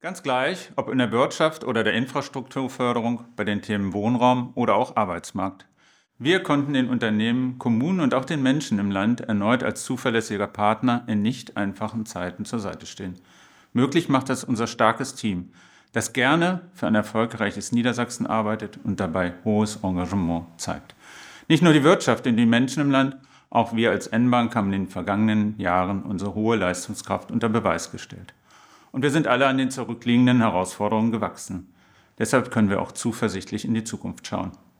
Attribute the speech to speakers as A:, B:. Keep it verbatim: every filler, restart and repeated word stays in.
A: Ganz gleich, ob in der Wirtschaft oder der Infrastrukturförderung, bei den Themen Wohnraum oder auch Arbeitsmarkt. Wir konnten den Unternehmen, Kommunen und auch den Menschen im Land erneut als zuverlässiger Partner in nicht einfachen Zeiten zur Seite stehen. Möglich macht das unser starkes Team, das gerne für ein erfolgreiches Niedersachsen arbeitet und dabei hohes Engagement zeigt. Nicht nur die Wirtschaft und die Menschen im Land, auch wir als N-Bank haben in den vergangenen Jahren unsere hohe Leistungskraft unter Beweis gestellt. Und wir sind alle an den zurückliegenden Herausforderungen gewachsen. Deshalb können wir auch zuversichtlich in die Zukunft schauen.